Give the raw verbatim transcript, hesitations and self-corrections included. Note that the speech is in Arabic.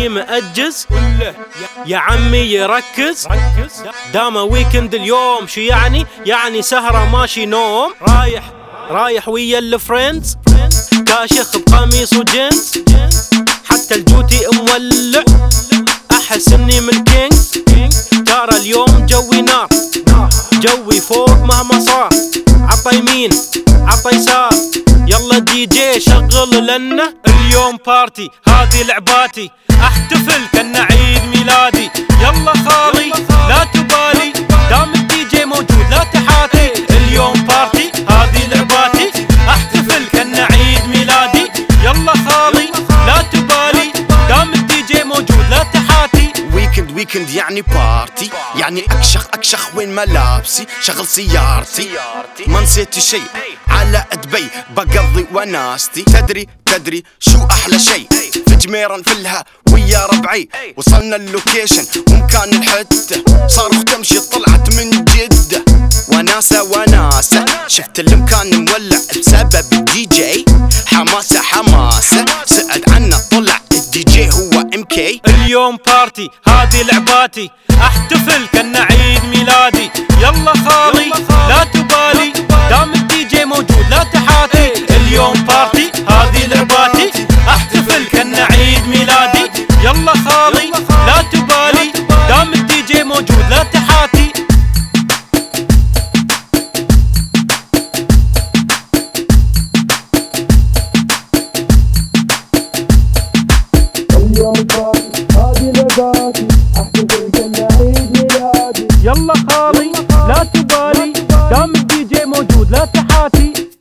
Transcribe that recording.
اللي مأجز يا عمي يركز، دام ويكند اليوم شو يعني؟ يعني سهرة ماشي نوم. رايح رايح ويا الفريندز، كاشخ بقميص وجينز، حتى الجوتي مولع، احس اني من الكينج. ترى اليوم جوي نار، جوي فوق مهما صار، عطا يمين عطا يسار، يلا دي جي شغل لنا اليوم بارتي، هذه لعباتي احتفل كأنه عيد ميلادي. يلا خالي لا تبالي، دام الدي جي موجود لا تحاتي، اليوم بارتي هذه لعباتي احتفل كأنه عيد ميلادي. يلا خالي لا تبالي، دام الدي جي موجود لا تحاتي. ويكند ويكند يعني بارتي، يعني اكشخ اكشخ وين ملابسي، شغل سيارتي ما نسيت شي، على دبي بقضي وناستي. تدري تدري شو احلى شي؟ في جميرة نفلها ويا ربعي، وصلنا اللوكيشن ومكان الحتة، صاروخ تمشي طلعت من جدة، وناسة وناسة، شفت المكان مولع بسبب الدي جي، حماسة حماسة، سأل عنا طلع الدي جي هو ام كي. اليوم بارتي هذه لعباتي احتفل كأنه عيد ميلادي. يلا خالي لا تبالي، دام الدي جي موجود لا تحاتي، اليوم بارتي هذه لعباتي احتفل كأنه عيد ميلادي. يلا خالي لا تبالي، دام الدي جي موجود لا تحاتي. اليوم بارتي هذه لعباتي احتفل كأنه عيد ميلادي. يلا خالي لا تبالي، دام الدي جي موجود لا تحاتي.